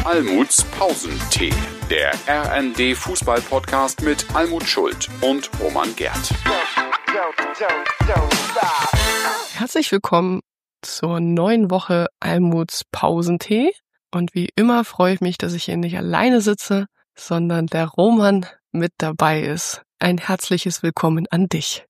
Almuts Pausentee, der RND-Fußball-Podcast mit Almut Schuld und Roman Gerth. Herzlich willkommen zur neuen Woche Almuts Pausentee. Und wie immer freue ich mich, dass ich hier nicht alleine sitze, sondern der Roman mit dabei ist. Ein herzliches Willkommen an dich.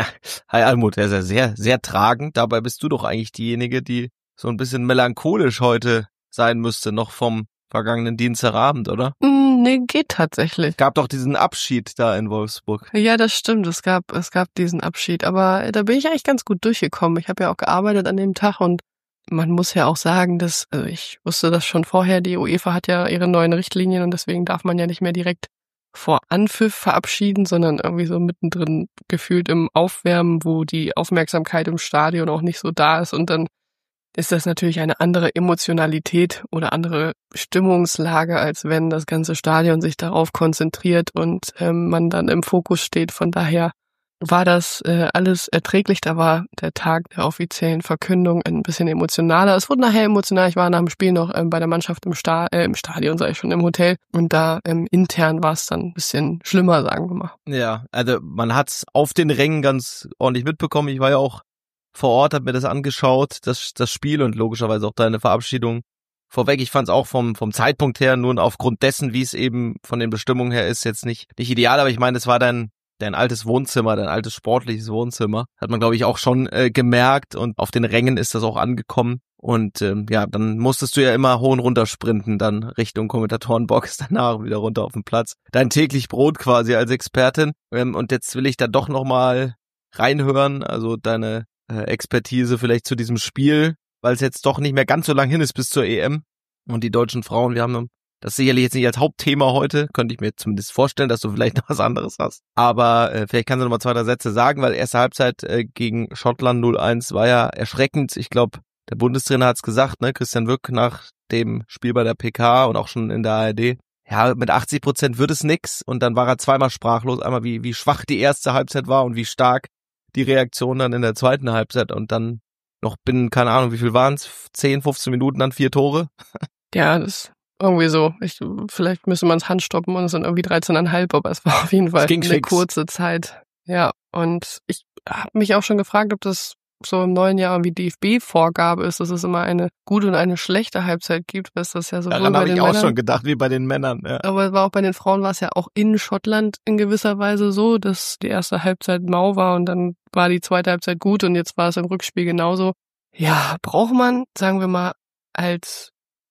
Hi Almut, er ist ja sehr, sehr tragend. Dabei bist du doch eigentlich diejenige, die so ein bisschen melancholisch heute sein müsste, noch vom vergangenen Dienstagabend, oder? Nee, geht tatsächlich. Gab doch diesen Abschied da in Wolfsburg. Ja, das stimmt. Es gab diesen Abschied. Aber da bin ich eigentlich ganz gut durchgekommen. Ich habe ja auch gearbeitet an dem Tag und man muss ja auch sagen, dass, also ich wusste das schon vorher, die UEFA hat ja ihre neuen Richtlinien und deswegen darf man ja nicht mehr direkt vor Anpfiff verabschieden, sondern irgendwie so mittendrin gefühlt im Aufwärmen, wo die Aufmerksamkeit im Stadion auch nicht so da ist, und dann ist das natürlich eine andere Emotionalität oder andere Stimmungslage, als wenn das ganze Stadion sich darauf konzentriert und man dann im Fokus steht. Von daher war das alles erträglich. Da war der Tag der offiziellen Verkündung ein bisschen emotionaler. Es wurde nachher emotional. Ich war nach dem Spiel noch bei der Mannschaft im Stadion, sage ich schon, im Hotel. Und da intern war es dann ein bisschen schlimmer, sagen wir mal. Ja, also man hat's auf den Rängen ganz ordentlich mitbekommen. Ich war ja auch vor Ort, hab mir das angeschaut, das Spiel und logischerweise auch deine Verabschiedung vorweg. Ich fand es auch vom Zeitpunkt her, nur aufgrund dessen, wie es eben von den Bestimmungen her ist, jetzt nicht ideal. Aber ich meine, es war dein altes Wohnzimmer, dein altes sportliches Wohnzimmer. Hat man, glaube ich, auch schon gemerkt, und auf den Rängen ist das auch angekommen. Und dann musstest du ja immer hoch und runter sprinten, dann Richtung Kommentatorenbox, danach wieder runter auf den Platz. Dein täglich Brot quasi als Expertin. Und jetzt will ich da doch nochmal reinhören, also deine Expertise vielleicht zu diesem Spiel, weil es jetzt doch nicht mehr ganz so lang hin ist bis zur EM. Und die deutschen Frauen, wir haben das sicherlich jetzt nicht als Hauptthema heute, könnte ich mir zumindest vorstellen, dass du vielleicht noch was anderes hast. Aber vielleicht kannst du noch mal 2, 3 Sätze sagen, weil erste Halbzeit gegen Schottland 0-1 war ja erschreckend. Ich glaube, der Bundestrainer hat's gesagt, ne, Christian Wück nach dem Spiel bei der PK und auch schon in der ARD. Ja, mit 80% wird es nix. Und dann war er zweimal sprachlos. Einmal wie schwach die erste Halbzeit war und wie stark die Reaktion dann in der zweiten Halbzeit. Und dann noch binnen, keine Ahnung, wie viel waren es? 10, 15 Minuten dann 4 Tore? Ja, das irgendwie so. Vielleicht müsste man es handstoppen und es sind irgendwie 13,5, aber es war auf jeden Fall eine kurze Zeit. Ja, und ich habe mich auch schon gefragt, ob das so im neuen Jahr irgendwie DFB-Vorgabe ist, dass es immer eine gute und eine schlechte Halbzeit gibt, was das ja sowohl daran bei habe den ich Männern, auch schon gedacht, wie bei den Männern. Ja. Aber es war auch bei den Frauen, war es ja auch in Schottland in gewisser Weise so, dass die erste Halbzeit mau war und dann war die zweite Halbzeit gut und jetzt war es im Rückspiel genauso. Ja, braucht man, sagen wir mal, als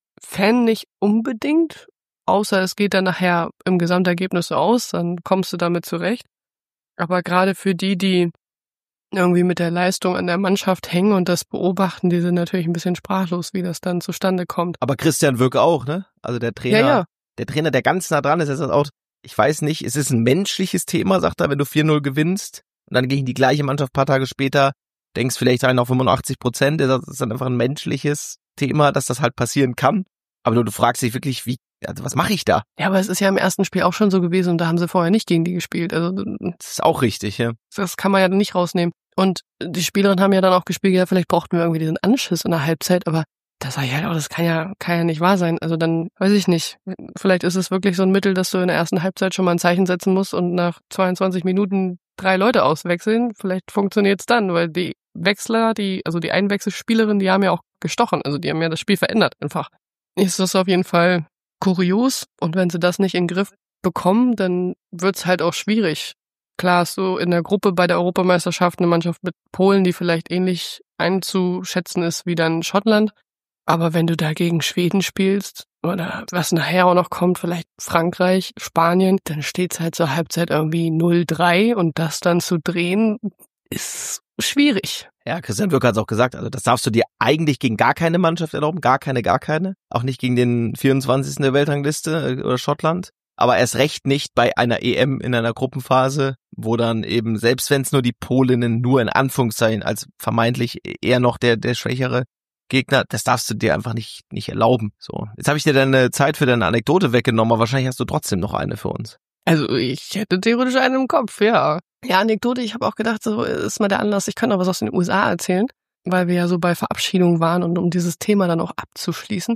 Fan nicht unbedingt, außer es geht dann nachher im Gesamtergebnis so aus, dann kommst du damit zurecht. Aber gerade für die irgendwie mit der Leistung an der Mannschaft hängen und das beobachten, die sind natürlich ein bisschen sprachlos, wie das dann zustande kommt. Aber Christian Wück auch, ne? Also der Trainer, ja. Der Trainer, der ganz nah dran ist, er sagt auch, ich weiß nicht, es ist ein menschliches Thema, sagt er, wenn du 4-0 gewinnst und dann gegen die gleiche Mannschaft ein paar Tage später denkst vielleicht rein auf 85%, er sagt, es ist dann einfach ein menschliches Thema, dass das halt passieren kann. Aber du fragst dich wirklich, also was mache ich da? Ja, aber es ist ja im ersten Spiel auch schon so gewesen und da haben sie vorher nicht gegen die gespielt. Also das ist auch richtig, ja. Das kann man ja nicht rausnehmen. Und die Spielerinnen haben ja dann auch gespielt, ja, vielleicht brauchten wir irgendwie diesen Anschiss in der Halbzeit, aber das sag ich halt auch, das kann ja nicht wahr sein. Also dann, weiß ich nicht, vielleicht ist es wirklich so ein Mittel, dass du in der ersten Halbzeit schon mal ein Zeichen setzen musst und nach 22 Minuten 3 Leute auswechseln. Vielleicht funktioniert's dann, weil die Wechsler, die Einwechselspielerinnen, die haben ja auch gestochen, also die haben ja das Spiel verändert einfach. Ist das auf jeden Fall kurios, und wenn sie das nicht in den Griff bekommen, dann wird's halt auch schwierig. Klar hast du in der Gruppe bei der Europameisterschaft eine Mannschaft mit Polen, die vielleicht ähnlich einzuschätzen ist wie dann Schottland. Aber wenn du da gegen Schweden spielst oder was nachher auch noch kommt, vielleicht Frankreich, Spanien, dann steht's halt zur Halbzeit irgendwie 0-3 und das dann zu drehen ist schwierig. Ja, Christian Wück hat es auch gesagt, also das darfst du dir eigentlich gegen gar keine Mannschaft erlauben, gar keine. Auch nicht gegen den 24. der Weltrangliste oder Schottland. Aber erst recht nicht bei einer EM in einer Gruppenphase, wo dann eben, selbst wenn es nur die Polinnen nur in Anführungszeichen als vermeintlich eher noch der schwächere Gegner, das darfst du dir einfach nicht erlauben. So, jetzt habe ich dir deine Zeit für deine Anekdote weggenommen, aber wahrscheinlich hast du trotzdem noch eine für uns. Also ich hätte theoretisch eine im Kopf, ja. Ja, Anekdote, ich habe auch gedacht, so ist mal der Anlass, ich könnte auch was aus den USA erzählen, weil wir ja so bei Verabschiedungen waren und um dieses Thema dann auch abzuschließen.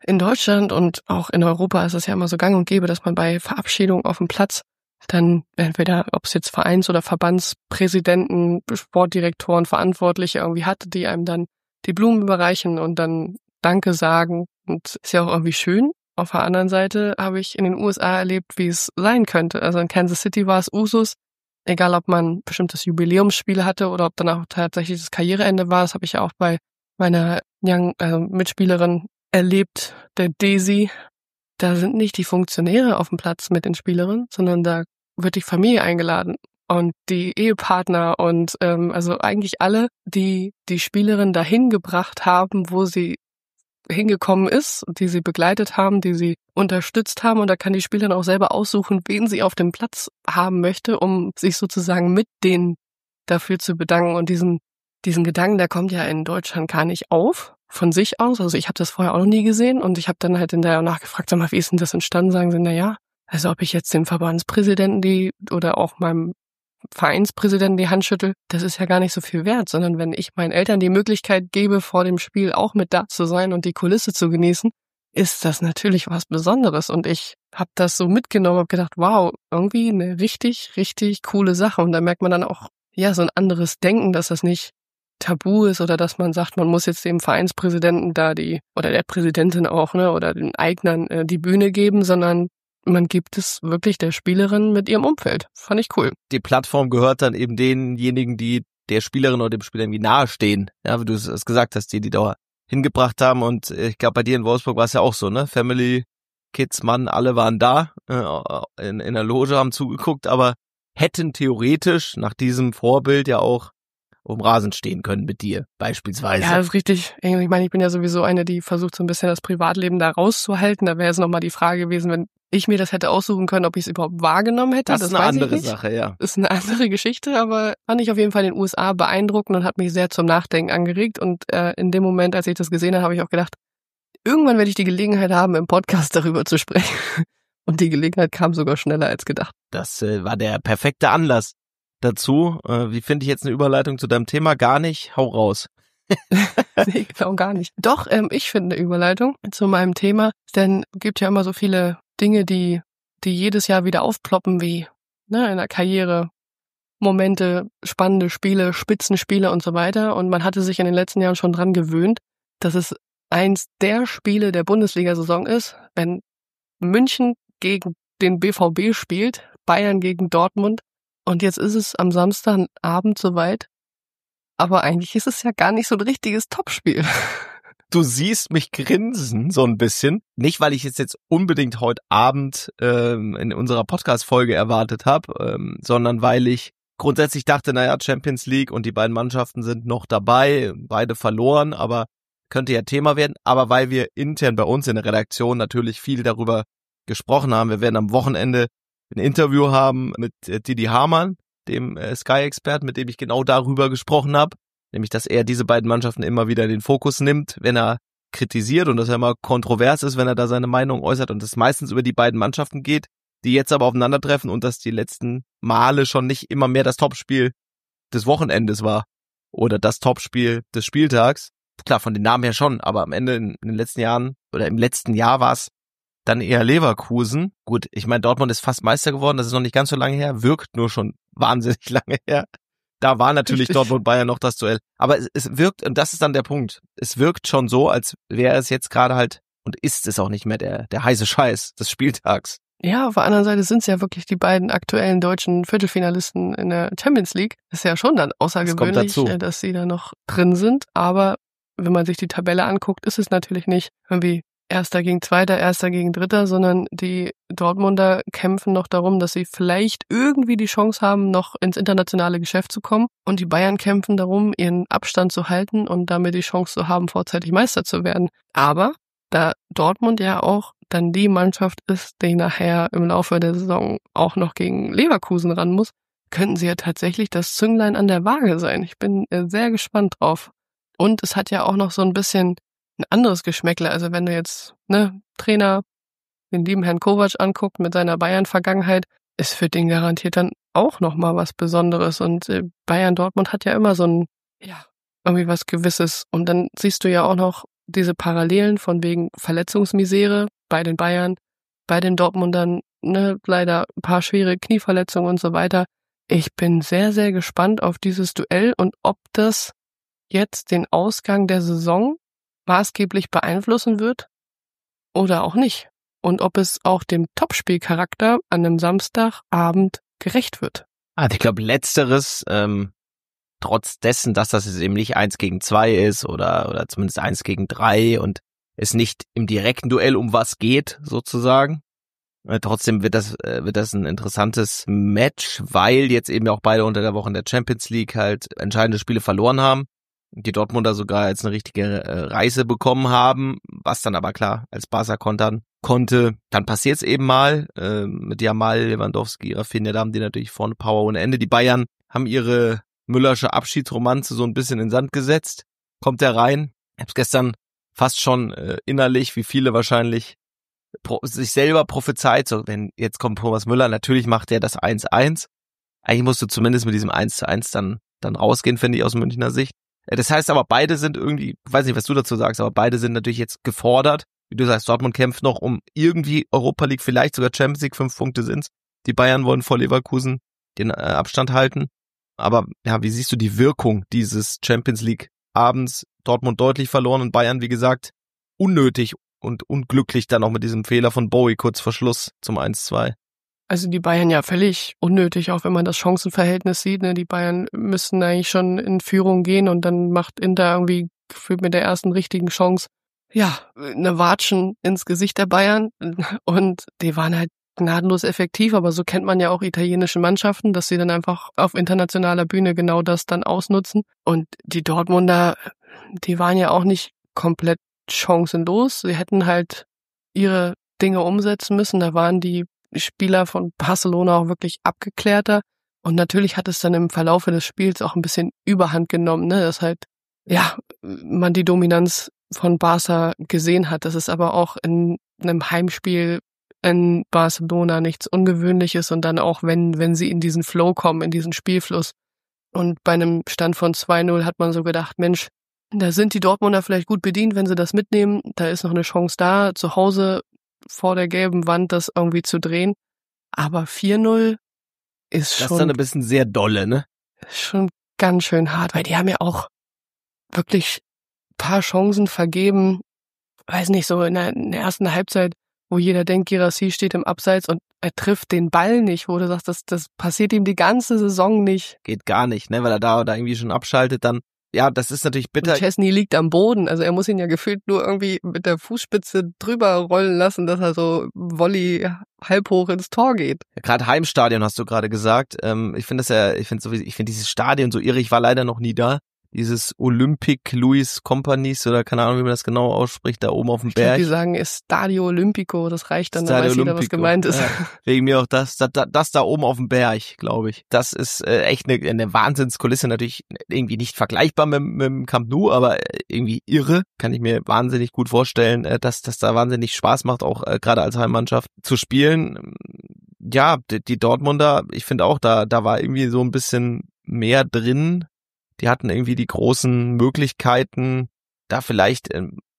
in Deutschland und auch in Europa ist es ja immer so gang und gäbe, dass man bei Verabschiedungen auf dem Platz dann entweder, ob es jetzt Vereins- oder Verbandspräsidenten, Sportdirektoren, Verantwortliche irgendwie hat, die einem dann die Blumen überreichen und dann Danke sagen. Und ist ja auch irgendwie schön. Auf der anderen Seite habe ich in den USA erlebt, wie es sein könnte. Also in Kansas City war es Usus, egal ob man ein bestimmtes Jubiläumsspiel hatte oder ob dann auch tatsächlich das Karriereende war. Das habe ich ja auch bei meiner Mitspielerin erlebt, der Daisy. Da sind nicht die Funktionäre auf dem Platz mit den Spielerinnen, sondern da wird die Familie eingeladen und die Ehepartner und also eigentlich alle, die die Spielerin dahin gebracht haben, wo sie hingekommen ist, die sie begleitet haben, die sie unterstützt haben. Und da kann die Spielerin auch selber aussuchen, wen sie auf dem Platz haben möchte, um sich sozusagen mit denen dafür zu bedanken. Und diesen Gedanken, der kommt ja in Deutschland gar nicht auf, von sich aus. Also ich habe das vorher auch noch nie gesehen und ich habe dann halt hinterher nachgefragt, sag mal, wie ist denn das entstanden? Sagen sie, naja, also ob ich jetzt dem Verbandspräsidenten oder auch meinem Vereinspräsidenten die Hand schüttel, das ist ja gar nicht so viel wert, sondern wenn ich meinen Eltern die Möglichkeit gebe, vor dem Spiel auch mit da zu sein und die Kulisse zu genießen, ist das natürlich was Besonderes. Und ich habe das so mitgenommen, habe gedacht, wow, irgendwie eine richtig, richtig coole Sache. Und da merkt man dann auch, ja, so ein anderes Denken, dass das nicht tabu ist oder dass man sagt, man muss jetzt dem Vereinspräsidenten da oder der Präsidentin auch, ne, oder den Eignern die Bühne geben, sondern man gibt es wirklich der Spielerin mit ihrem Umfeld. Fand ich cool. Die Plattform gehört dann eben denjenigen, die der Spielerin oder dem Spieler irgendwie nahestehen. Ja, wie du es gesagt hast, die da hingebracht haben. Und ich glaube, bei dir in Wolfsburg war es ja auch so, ne? Family, Kids, Mann, alle waren da in der Loge, haben zugeguckt, aber hätten theoretisch nach diesem Vorbild ja auch um Rasen stehen können mit dir, beispielsweise. Ja, das ist richtig. Ich meine, ich bin ja sowieso eine, die versucht so ein bisschen das Privatleben da rauszuhalten. Da wäre jetzt nochmal die Frage gewesen, wenn ich mir das hätte aussuchen können, ob ich es überhaupt wahrgenommen hätte. Das ist eine andere Sache, ja. Das ist eine andere Geschichte, aber fand ich auf jeden Fall in den USA beeindruckend und hat mich sehr zum Nachdenken angeregt. Und in dem Moment, als ich das gesehen habe, habe ich auch gedacht, irgendwann werde ich die Gelegenheit haben, im Podcast darüber zu sprechen. Und die Gelegenheit kam sogar schneller als gedacht. Das war der perfekte Anlass dazu. Wie finde ich jetzt eine Überleitung zu deinem Thema? Gar nicht. Hau raus. Nee, genau, gar nicht. Doch, ich finde eine Überleitung zu meinem Thema, denn es gibt ja immer so viele Dinge, die jedes Jahr wieder aufploppen, wie in der Karriere, Momente, spannende Spiele, Spitzenspiele und so weiter. Und man hatte sich in den letzten Jahren schon dran gewöhnt, dass es eins der Spiele der Bundesliga-Saison ist, wenn München gegen den BVB spielt, Bayern gegen Dortmund. Und jetzt ist es am Samstagabend soweit. Aber eigentlich ist es ja gar nicht so ein richtiges Topspiel. Du siehst mich grinsen so ein bisschen. Nicht, weil ich es jetzt unbedingt heute Abend in unserer Podcast-Folge erwartet habe, sondern weil ich grundsätzlich dachte, Champions League und die beiden Mannschaften sind noch dabei, beide verloren, aber könnte ja Thema werden. Aber weil wir intern bei uns in der Redaktion natürlich viel darüber gesprochen haben. Wir werden am Wochenende ein Interview haben mit Didi Hamann, dem Sky-Experten, mit dem ich genau darüber gesprochen habe. Nämlich, dass er diese beiden Mannschaften immer wieder in den Fokus nimmt, wenn er kritisiert und dass er immer kontrovers ist, wenn er da seine Meinung äußert und es meistens über die beiden Mannschaften geht, die jetzt aber aufeinandertreffen und dass die letzten Male schon nicht immer mehr das Topspiel des Wochenendes war oder das Topspiel des Spieltags. Klar, von den Namen her schon, aber am Ende in den letzten Jahren oder im letzten Jahr war es dann eher Leverkusen. Gut, ich meine, Dortmund ist fast Meister geworden, das ist noch nicht ganz so lange her, wirkt nur schon wahnsinnig lange her. Da war natürlich Dortmund-Bayern noch das Duell. Aber es wirkt, und das ist dann der Punkt, es wirkt schon so, als wäre es jetzt gerade halt, und ist es auch nicht mehr der heiße Scheiß des Spieltags. Ja, auf der anderen Seite sind es ja wirklich die beiden aktuellen deutschen Viertelfinalisten in der Champions League. Das ist ja schon dann außergewöhnlich, dass sie da noch drin sind. Aber wenn man sich die Tabelle anguckt, ist es natürlich nicht irgendwie Erster gegen Zweiter, Erster gegen Dritter, sondern die Dortmunder kämpfen noch darum, dass sie vielleicht irgendwie die Chance haben, noch ins internationale Geschäft zu kommen. Und die Bayern kämpfen darum, ihren Abstand zu halten und damit die Chance zu haben, vorzeitig Meister zu werden. Aber da Dortmund ja auch dann die Mannschaft ist, die nachher im Laufe der Saison auch noch gegen Leverkusen ran muss, könnten sie ja tatsächlich das Zünglein an der Waage sein. Ich bin sehr gespannt drauf. Und es hat ja auch noch so ein bisschen ein anderes Geschmäckle. Also wenn du jetzt Trainer, den lieben Herrn Kovac anguckt mit seiner Bayern-Vergangenheit, ist für den garantiert dann auch nochmal was Besonderes. Und Bayern Dortmund hat ja immer so ein, irgendwie was Gewisses. Und dann siehst du ja auch noch diese Parallelen von wegen Verletzungsmisere bei den Bayern, bei den Dortmundern, ne, leider ein paar schwere Knieverletzungen und so weiter. Ich bin sehr, sehr gespannt auf dieses Duell und ob das jetzt den Ausgang der Saison maßgeblich beeinflussen wird oder auch nicht. Und ob es auch dem Topspielcharakter an einem Samstagabend gerecht wird. Also ich glaube, letzteres, trotz dessen, dass das jetzt eben nicht 1 gegen 2 ist oder zumindest 1 gegen 3 und es nicht im direkten Duell um was geht, sozusagen. Trotzdem wird das ein interessantes Match, weil jetzt eben auch beide unter der Woche in der Champions League halt entscheidende Spiele verloren haben. Die Dortmunder sogar jetzt eine richtige Reise bekommen haben, was dann aber klar als Barca kontern konnte. Dann passiert es eben mal mit Yamal, Lewandowski, Rafinha, da haben die natürlich vorne Power ohne Ende. Die Bayern haben ihre Müllersche Abschiedsromanze so ein bisschen in den Sand gesetzt. Kommt er rein. Ich habe es gestern fast schon innerlich, wie viele wahrscheinlich, sich selber prophezeit. So, wenn jetzt kommt Thomas Müller, natürlich macht er das 1-1. Eigentlich musst du zumindest mit diesem 1-1 dann rausgehen, finde ich, aus Münchner Sicht. Das heißt aber, beide sind irgendwie, ich weiß nicht, was du dazu sagst, aber beide sind natürlich jetzt gefordert. Wie du sagst, Dortmund kämpft noch um irgendwie Europa League, vielleicht sogar Champions League, 5 Punkte sind's. Die Bayern wollen vor Leverkusen den Abstand halten. Aber ja, wie siehst du die Wirkung dieses Champions League Abends? Dortmund deutlich verloren und Bayern, wie gesagt, unnötig und unglücklich dann auch mit diesem Fehler von Bowie kurz vor Schluss zum 1-2. Also die Bayern ja völlig unnötig, auch wenn man das Chancenverhältnis sieht. Ne? Die Bayern müssten eigentlich schon in Führung gehen und dann macht Inter irgendwie gefühlt mit der ersten richtigen Chance ja eine Watschen ins Gesicht der Bayern und die waren halt gnadenlos effektiv, aber so kennt man ja auch italienische Mannschaften, dass sie dann einfach auf internationaler Bühne genau das dann ausnutzen. Und die Dortmunder, die waren ja auch nicht komplett chancenlos. Sie hätten halt ihre Dinge umsetzen müssen. Da waren die Spieler von Barcelona auch wirklich abgeklärter. Und natürlich hat es dann im Verlaufe des Spiels auch ein bisschen Überhand genommen, ne, dass halt, ja, man die Dominanz von Barca gesehen hat. Das ist aber auch in einem Heimspiel in Barcelona nichts Ungewöhnliches und dann auch, wenn sie in diesen Flow kommen, in diesen Spielfluss. Und bei einem Stand von 2-0 hat man so gedacht, Mensch, da sind die Dortmunder vielleicht gut bedient, wenn sie das mitnehmen. Da ist noch eine Chance da, zu Hause vor der gelben Wand das irgendwie zu drehen. Aber 4-0 ist schon... Das ist dann ein bisschen sehr dolle, ne? Schon ganz schön hart, weil die haben ja auch wirklich ein paar Chancen vergeben. Weiß nicht, so in der ersten Halbzeit, wo jeder denkt, Guirassy steht im Abseits und er trifft den Ball nicht, wo du sagst, das passiert ihm die ganze Saison nicht. Geht gar nicht, ne, weil er da irgendwie schon abschaltet, dann, ja, das ist natürlich bitter. Und Chesney liegt am Boden, also er muss ihn ja gefühlt nur irgendwie mit der Fußspitze drüber rollen lassen, dass er so Volley halb hoch ins Tor geht. Ja, gerade Heimstadion hast du gerade gesagt, ich finde dieses Stadion so irre, ich war leider noch nie da. Dieses Olympic Louis Companies oder keine Ahnung, wie man das genau ausspricht, da oben auf dem Berg. Die sagen Stadio Olimpico, das reicht dann, Stadio da weiß jeder, Olimpico. was gemeint ist. Ja, wegen mir auch das da oben auf dem Berg, glaube ich. Das ist echt eine Wahnsinnskulisse, natürlich irgendwie nicht vergleichbar mit dem Camp Nou, aber irgendwie irre. Kann ich mir wahnsinnig gut vorstellen, dass das da wahnsinnig Spaß macht, auch gerade als Heimmannschaft zu spielen. Ja, die Dortmunder, ich finde auch, da war irgendwie so ein bisschen mehr drin. Die hatten irgendwie die großen Möglichkeiten, da vielleicht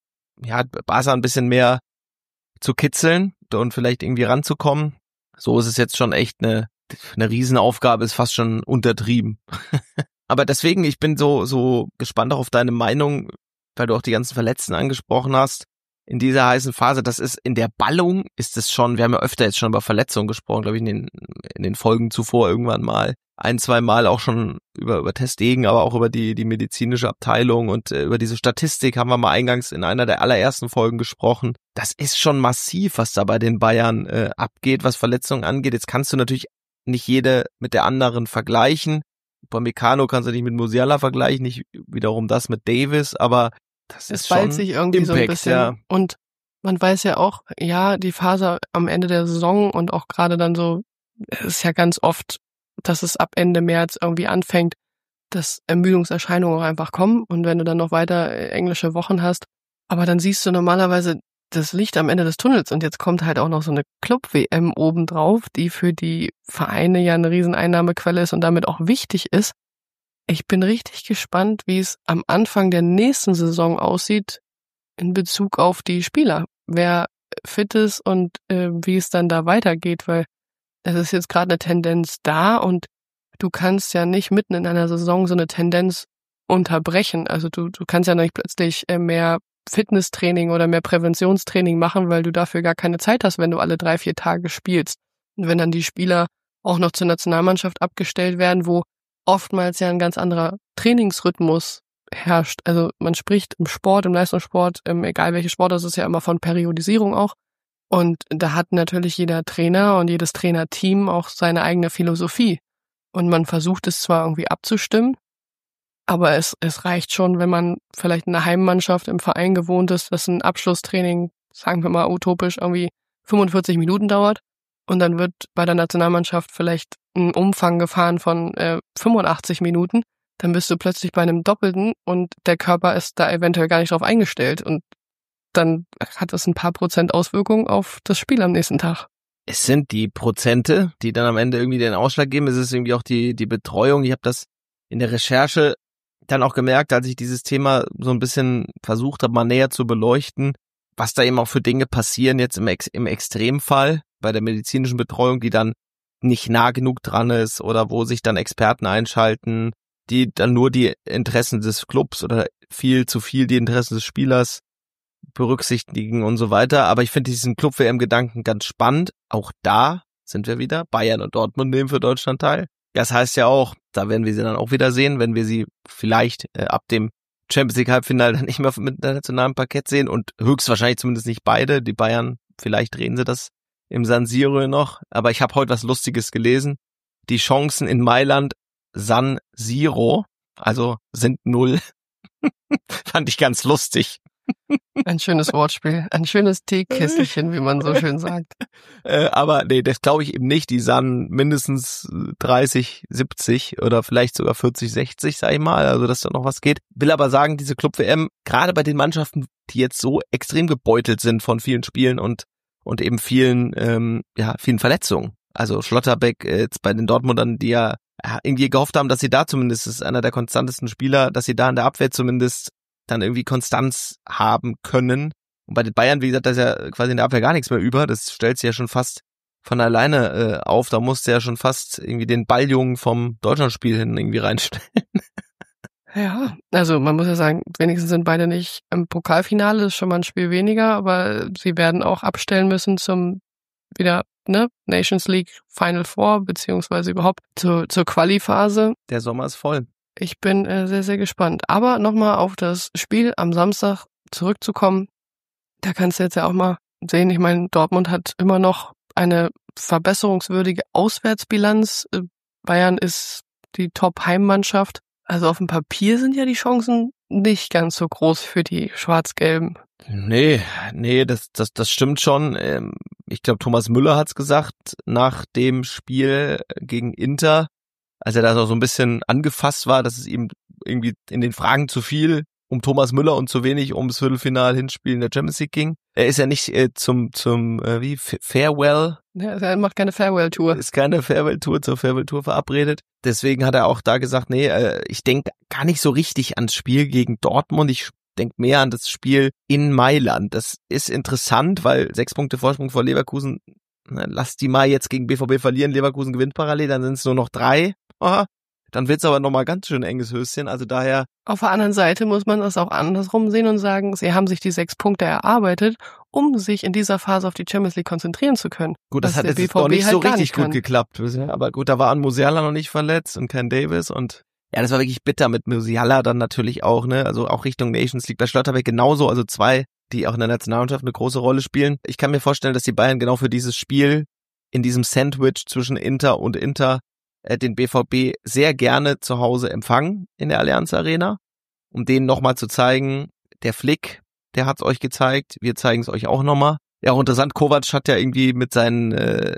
Barca ein bisschen mehr zu kitzeln und vielleicht irgendwie ranzukommen. So ist es jetzt schon echt eine Riesenaufgabe, ist fast schon untertrieben. Aber deswegen, ich bin so gespannt auch auf deine Meinung, weil du auch die ganzen Verletzten angesprochen hast. In dieser heißen Phase, das ist in der Ballung, ist es schon, wir haben ja öfter jetzt schon über Verletzungen gesprochen, glaube ich, in den Folgen zuvor irgendwann mal. 1-2 Mal auch schon über Ter Stegen, aber auch über die medizinische Abteilung und über diese Statistik haben wir mal eingangs in einer der allerersten Folgen gesprochen. Das ist schon massiv, was da bei den Bayern abgeht, was Verletzungen angeht. Jetzt kannst du natürlich nicht jede mit der anderen vergleichen. Bei Upamecano kannst du nicht mit Musiala vergleichen, nicht wiederum das mit Davis, aber das ist schon ballt sich irgendwie Impact, so ein bisschen. ja. Und man weiß ja auch, ja, die Phase am Ende der Saison und auch gerade dann so, es ist ja ganz oft, dass es ab Ende März irgendwie anfängt, dass Ermüdungserscheinungen auch einfach kommen und wenn du dann noch weiter englische Wochen hast, aber dann siehst du normalerweise das Licht am Ende des Tunnels und jetzt kommt halt auch noch so eine Club-WM obendrauf, die für die Vereine ja eine Rieseneinnahmequelle ist und damit auch wichtig ist. Ich bin richtig gespannt, wie es am Anfang der nächsten Saison aussieht in Bezug auf die Spieler, wer fit ist und wie es dann da weitergeht, weil es ist jetzt gerade eine Tendenz da und du kannst ja nicht mitten in einer Saison so eine Tendenz unterbrechen. Also du kannst ja nicht plötzlich mehr Fitnesstraining oder mehr Präventionstraining machen, weil du dafür gar keine Zeit hast, wenn du alle 3-4 Tage spielst. Und wenn dann die Spieler auch noch zur Nationalmannschaft abgestellt werden, wo oftmals ja ein ganz anderer Trainingsrhythmus herrscht. Also man spricht im Sport, im Leistungssport, egal welche Sport, das ist ja immer von Periodisierung auch. Und da hat natürlich jeder Trainer und jedes Trainerteam auch seine eigene Philosophie. Und man versucht es zwar irgendwie abzustimmen, aber es reicht schon, wenn man vielleicht in einer Heimmannschaft im Verein gewohnt ist, dass ein Abschlusstraining, sagen wir mal utopisch, irgendwie 45 Minuten dauert. Und dann wird bei der Nationalmannschaft vielleicht ein Umfang gefahren von 85 Minuten. Dann bist du plötzlich bei einem Doppelten und der Körper ist da eventuell gar nicht drauf eingestellt. Und dann hat das ein paar Prozent Auswirkungen auf das Spiel am nächsten Tag. Es sind die Prozente, die dann am Ende irgendwie den Ausschlag geben. Es ist irgendwie auch die Betreuung. Ich habe das in der Recherche dann auch gemerkt, als ich dieses Thema so ein bisschen versucht habe, mal näher zu beleuchten, was da eben auch für Dinge passieren jetzt im Extremfall bei der medizinischen Betreuung, die dann nicht nah genug dran ist oder wo sich dann Experten einschalten, die dann nur die Interessen des Clubs oder viel zu viel die Interessen des Spielers berücksichtigen und so weiter. Aber ich finde diesen Club-WM-Gedanken ganz spannend. Auch da sind wir wieder. Bayern und Dortmund nehmen für Deutschland teil. Das heißt ja auch, da werden wir sie dann auch wieder sehen, wenn wir sie vielleicht ab dem Champions League Halbfinale dann nicht mehr mit der nationalen Parkett sehen und höchstwahrscheinlich zumindest nicht beide. Die Bayern, vielleicht drehen sie das im San Siro noch. Aber ich habe heute was Lustiges gelesen. Die Chancen in Mailand San Siro, also sind 0. Fand ich ganz lustig. Ein schönes Wortspiel, ein schönes Teekesselchen, wie man so schön sagt. Aber nee, das glaube ich eben nicht. Die sahen mindestens 30, 70 oder vielleicht sogar 40, 60, sag ich mal. Also, dass da noch was geht. Will aber sagen, diese Club-WM, gerade bei den Mannschaften, die jetzt so extrem gebeutelt sind von vielen Spielen und eben vielen Verletzungen. Also Schlotterbeck jetzt bei den Dortmundern, die ja irgendwie gehofft haben, dass sie da zumindest, das ist einer der konstantesten Spieler, dass sie da in der Abwehr zumindest dann irgendwie Konstanz haben können. Und bei den Bayern, wie gesagt, da ist ja quasi in der Abwehr gar nichts mehr über. Das stellt sich ja schon fast von alleine auf. Da musste ja schon fast irgendwie den Balljungen vom Deutschlandspiel hin irgendwie reinstellen. Ja, also man muss ja sagen, wenigstens sind beide nicht im Pokalfinale, ist schon mal ein Spiel weniger, aber sie werden auch abstellen müssen zum wieder Nations League Final Four, beziehungsweise überhaupt zur Quali-Phase. Der Sommer ist voll. Ich bin sehr, sehr gespannt. Aber nochmal auf das Spiel am Samstag zurückzukommen, da kannst du jetzt ja auch mal sehen, ich meine, Dortmund hat immer noch eine verbesserungswürdige Auswärtsbilanz. Bayern ist die Top-Heimmannschaft. Also auf dem Papier sind ja die Chancen nicht ganz so groß für die Schwarz-Gelben. Nee, das stimmt schon. Ich glaube, Thomas Müller hat's gesagt nach dem Spiel gegen Inter, als er da so ein bisschen angefasst war, dass es ihm irgendwie in den Fragen zu viel um Thomas Müller und zu wenig ums Viertelfinal-Hinspiel in der Champions League ging. Er ist ja nicht zum Farewell. Ja, er macht keine Farewell-Tour. Ist keine Farewell-Tour, zur Farewell-Tour verabredet. Deswegen hat er auch da gesagt, nee, ich denke gar nicht so richtig ans Spiel gegen Dortmund. Ich denke mehr an das Spiel in Mailand. Das ist interessant, weil 6 Punkte Vorsprung vor Leverkusen, lass die mal jetzt gegen BVB verlieren, Leverkusen gewinnt parallel, dann sind es nur noch 3. Aha. Dann wird's aber nochmal ganz schön enges Höschen, also daher. Auf der anderen Seite muss man das auch andersrum sehen und sagen, sie haben sich die 6 Punkte erarbeitet, um sich in dieser Phase auf die Champions League konzentrieren zu können. Gut, das hat jetzt noch nicht so richtig gut geklappt bisher, aber gut, da war Musiala noch nicht verletzt und kein Davis und ja, das war wirklich bitter mit Musiala dann natürlich auch, also auch Richtung Nations League. Bei Schlotterbeck genauso, also 2, die auch in der Nationalmannschaft eine große Rolle spielen. Ich kann mir vorstellen, dass die Bayern genau für dieses Spiel in diesem Sandwich zwischen Inter und Inter den BVB sehr gerne zu Hause empfangen in der Allianz Arena, um denen nochmal zu zeigen, der Flick, der hat's euch gezeigt, wir zeigen es euch auch nochmal. Ja, auch interessant, Kovac hat ja irgendwie mit seinen,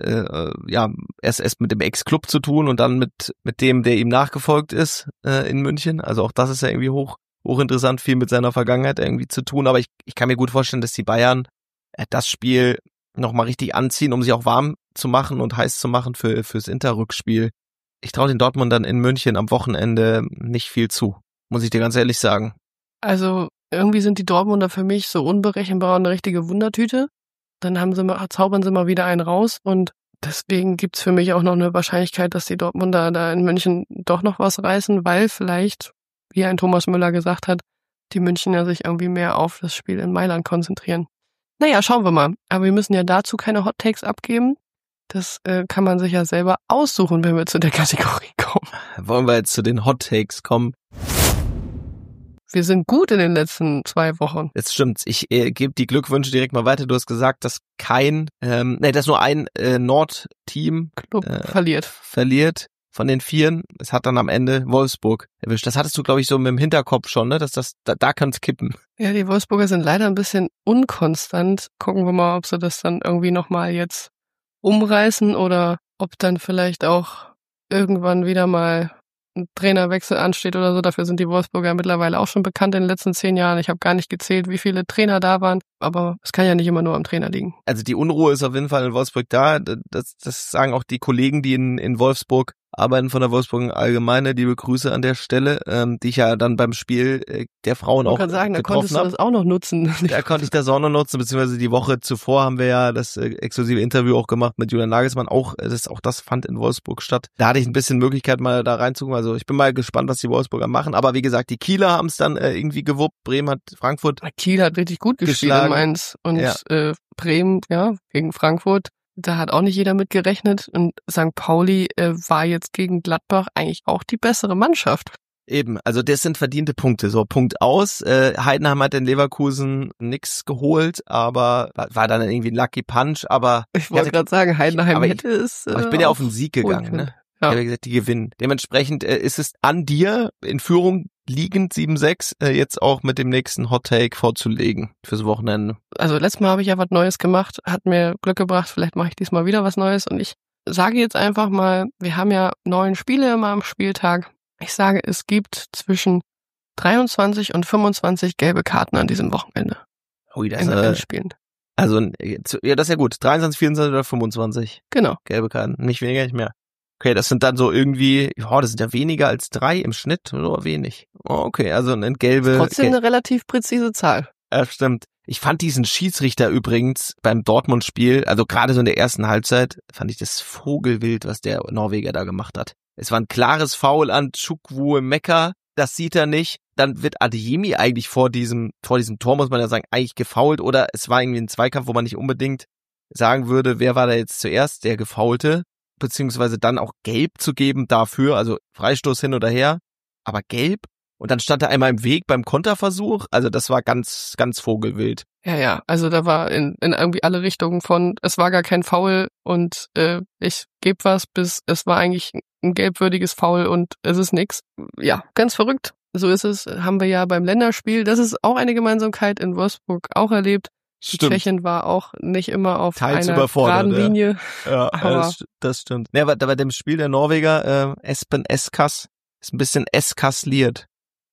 erst mit dem Ex-Club zu tun und dann mit dem, der ihm nachgefolgt ist in München. Also auch das ist ja irgendwie hochinteressant, viel mit seiner Vergangenheit irgendwie zu tun. Aber ich kann mir gut vorstellen, dass die Bayern das Spiel nochmal richtig anziehen, um sich auch warm zu machen und heiß zu machen fürs Inter-Rückspiel. Ich traue den Dortmundern in München am Wochenende nicht viel zu, muss ich dir ganz ehrlich sagen. Also irgendwie sind die Dortmunder für mich so unberechenbar und eine richtige Wundertüte. Dann zaubern sie mal wieder einen raus und deswegen gibt's für mich auch noch eine Wahrscheinlichkeit, dass die Dortmunder da in München doch noch was reißen, weil vielleicht, wie ein Thomas Müller gesagt hat, die Münchner sich irgendwie mehr auf das Spiel in Mailand konzentrieren. Naja, schauen wir mal. Aber wir müssen ja dazu keine Hot Takes abgeben. Das kann man sich ja selber aussuchen, wenn wir zu der Kategorie kommen. Wollen wir jetzt zu den Hot Takes kommen? Wir sind gut in den letzten 2 Wochen. Jetzt stimmt's. Ich gebe die Glückwünsche direkt mal weiter. Du hast gesagt, dass dass nur ein Nord-Team Club verliert von den 4. Es hat dann am Ende Wolfsburg erwischt. Das hattest du, glaube ich, so mit dem Hinterkopf schon, ne? Dass da kann's kippen. Ja, die Wolfsburger sind leider ein bisschen unkonstant. Gucken wir mal, ob sie das dann irgendwie nochmal jetzt umreißen oder ob dann vielleicht auch irgendwann wieder mal ein Trainerwechsel ansteht oder so. Dafür sind die Wolfsburger mittlerweile auch schon bekannt in den letzten 10 Jahren. Ich habe gar nicht gezählt, wie viele Trainer da waren, aber es kann ja nicht immer nur am Trainer liegen. Also die Unruhe ist auf jeden Fall in Wolfsburg da. Das sagen auch die Kollegen, die in Wolfsburg arbeiten von der Wolfsburg Allgemeine. Liebe Grüße an der Stelle, die ich ja dann beim Spiel der Frauen auch getroffen habe. Da konntest du das auch noch nutzen. Da konnte ich das auch noch nutzen, beziehungsweise die Woche zuvor haben wir ja das exklusive Interview auch gemacht mit Julian Nagelsmann. Auch das fand in Wolfsburg statt. Da hatte ich ein bisschen Möglichkeit, mal da reinzugucken. Also ich bin mal gespannt, was die Wolfsburger machen. Aber wie gesagt, die Kieler haben es dann irgendwie gewuppt. Bremen hat Frankfurt Kiel hat richtig gut gespielt in Mainz. Und Bremen, ja, gegen Frankfurt. Da hat auch nicht jeder mit gerechnet. Und St. Pauli war jetzt gegen Gladbach eigentlich auch die bessere Mannschaft. Eben, also das sind verdiente Punkte. So, Punkt aus. Heidenheim hat in Leverkusen nix geholt, aber war dann irgendwie ein Lucky Punch. Aber ich wollte gerade sagen, Heidenheim hätte es. Aber ich bin ja auf den Sieg gegangen, ne? Ja. Ich habe gesagt, die gewinnen. Dementsprechend ist es an dir, in Führung liegend 7-6, jetzt auch mit dem nächsten Hot Take vorzulegen fürs Wochenende. Also letztes Mal habe ich ja was Neues gemacht, hat mir Glück gebracht, vielleicht mache ich diesmal wieder was Neues und ich sage jetzt einfach mal, wir haben ja 9 Spiele immer am Spieltag. Ich sage, es gibt zwischen 23 und 25 gelbe Karten an diesem Wochenende. Ui, das in Spielen. Also, ja, das ist ja gut. 23, 24 oder 25. Genau. Gelbe Karten. Nicht weniger, nicht mehr. Okay, das sind dann so irgendwie, das sind ja weniger als 3 im Schnitt, oder wenig. Okay, also ein gelbe. Trotzdem eine relativ präzise Zahl. Ja, stimmt. Ich fand diesen Schiedsrichter übrigens beim Dortmund-Spiel, also gerade so in der ersten Halbzeit, fand ich das Vogelwild, was der Norweger da gemacht hat. Es war ein klares Foul an Chukwuemeka, das sieht er nicht. Dann wird Adeyemi eigentlich vor diesem Tor, muss man ja sagen, eigentlich gefoult, oder es war irgendwie ein Zweikampf, wo man nicht unbedingt sagen würde, wer war da jetzt zuerst, der Gefoulte, beziehungsweise dann auch gelb zu geben dafür, also Freistoß hin oder her, aber gelb. Und dann stand er einmal im Weg beim Konterversuch, also das war ganz, ganz vogelwild. Ja, also da war in irgendwie alle Richtungen von, es war gar kein Foul und ich gebe was, bis es war eigentlich ein gelbwürdiges Foul und es ist nix. Ja, ganz verrückt. So ist es, haben wir ja beim Länderspiel, das ist auch eine Gemeinsamkeit in Wolfsburg auch erlebt. Stimmt. Tschechien war auch nicht immer auf teils einer geraden Linie. Ja, das stimmt. Ja, aber bei dem Spiel der Norweger, Espen Eskas, ist ein bisschen eskaliert.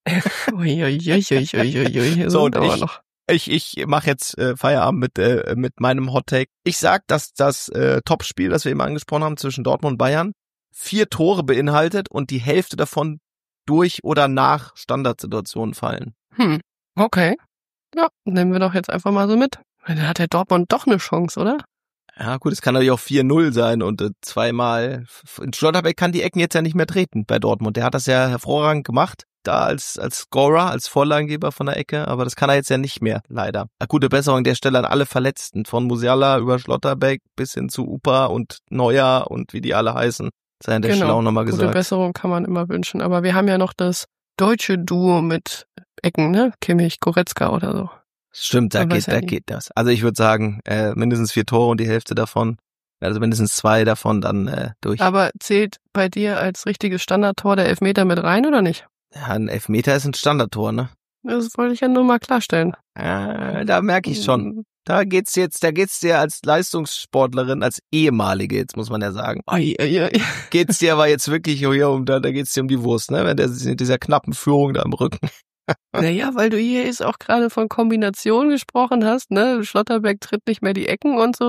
Uiuiuiuiui. So, und ich mache jetzt Feierabend mit meinem Hot Take. Ich sag, dass das Topspiel, das wir eben angesprochen haben, zwischen Dortmund und Bayern, 4 Tore beinhaltet und die Hälfte davon durch oder nach Standardsituationen fallen. Okay. Ja, nehmen wir doch jetzt einfach mal so mit. Dann hat der Dortmund doch eine Chance, oder? Ja gut, es kann natürlich auch 4-0 sein und zweimal. Schlotterbeck kann die Ecken jetzt ja nicht mehr treten bei Dortmund. Der hat das ja hervorragend gemacht, da als Scorer, als Vorlagengeber von der Ecke, aber das kann er jetzt ja nicht mehr, leider. Gute Besserung an der Stelle an alle Verletzten, von Musiala über Schlotterbeck bis hin zu Upa und Neuer und wie die alle heißen. Sei an der Stelle auch nochmal gesagt. Gute Besserung kann man immer wünschen, aber wir haben ja noch das deutsche Duo mit Ecken, ne? Kimmich, Goretzka oder so. Stimmt, da geht das. Also ich würde sagen, mindestens 4 Tore und die Hälfte davon, also mindestens 2 davon dann durch. Aber zählt bei dir als richtiges Standardtor der Elfmeter mit rein oder nicht? Ja, ein Elfmeter ist ein Standardtor, ne? Das wollte ich ja nur mal klarstellen. Da merke ich schon. Da geht's dir als Leistungssportlerin, als ehemalige, jetzt muss man ja sagen. Geht's dir aber jetzt wirklich da geht's dir um die Wurst, ne? Wenn dieser knappen Führung da im Rücken. Naja, weil du hier jetzt auch gerade von Kombination gesprochen hast, ne? Schlotterbeck tritt nicht mehr die Ecken und so.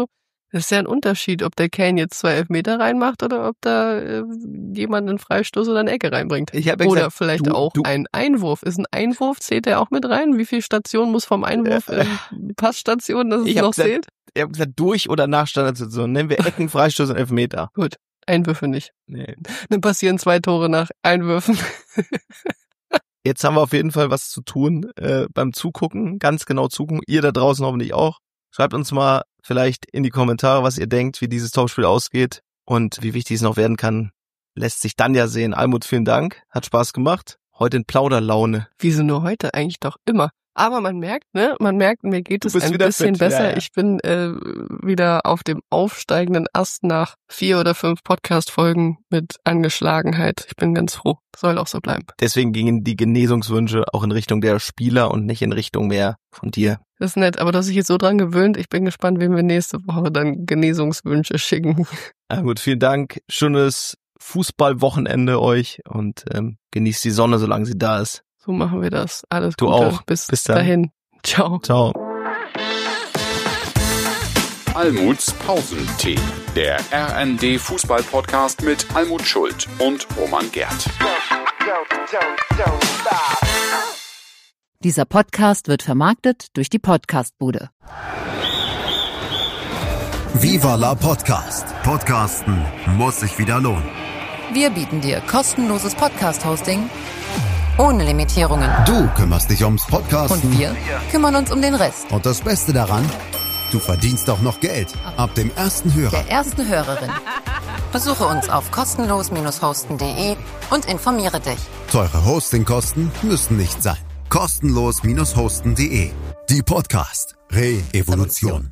Das ist ja ein Unterschied, ob der Kane jetzt 2 Elfmeter reinmacht oder ob da jemand einen Freistoß oder eine Ecke reinbringt. Ich hab Oder gesagt, vielleicht auch ein Einwurf. Ist ein Einwurf, zählt der auch mit rein? Wie viele Stationen muss vom Einwurf in Passstation, dass es noch zählt? Ich habe gesagt, durch oder nach Standardsituation. Nennen wir Ecken, Freistoß und Elfmeter. Gut, Einwürfe nicht. Nee. Dann passieren 2 Tore nach Einwürfen. Jetzt haben wir auf jeden Fall was zu tun beim Zugucken, ganz genau zugucken. Ihr da draußen hoffentlich auch. Schreibt uns mal vielleicht in die Kommentare, was ihr denkt, wie dieses Topspiel ausgeht und wie wichtig es noch werden kann. Lässt sich dann ja sehen. Almut, vielen Dank. Hat Spaß gemacht. Heute in Plauderlaune. Wieso nur heute? Eigentlich doch immer. Aber man merkt, mir geht es ein bisschen fit. besser. Ja. Ich bin wieder auf dem aufsteigenden Ast nach 4 oder 5 Podcast-Folgen mit Angeschlagenheit. Ich bin ganz froh. Soll auch so bleiben. Deswegen gingen die Genesungswünsche auch in Richtung der Spieler und nicht in Richtung mehr von dir. Das ist nett, aber du hast dich jetzt so dran gewöhnt. Ich bin gespannt, wem wir nächste Woche dann Genesungswünsche schicken. Na gut, vielen Dank. Schönes Fußballwochenende euch und genießt die Sonne, solange sie da ist. So machen wir das. Alles du Gute. Auch. Bis dann. dahin. Ciao. Ciao. Almuts Pausentee. Der RND Fußball-Podcast mit Almut Schuld und Roman Gerd. Dieser Podcast wird vermarktet durch die Podcastbude. Viva la Podcast. Podcasten muss sich wieder lohnen. Wir bieten dir kostenloses Podcast-Hosting ohne Limitierungen. Du kümmerst dich ums Podcasten. Und wir kümmern uns um den Rest. Und das Beste daran, du verdienst auch noch Geld. Ab dem ersten Hörer. Der ersten Hörerin. Besuche uns auf kostenlos-hosten.de und informiere dich. Teure Hostingkosten müssen nicht sein. Kostenlos-hosten.de. Die Podcast Re-Evolution.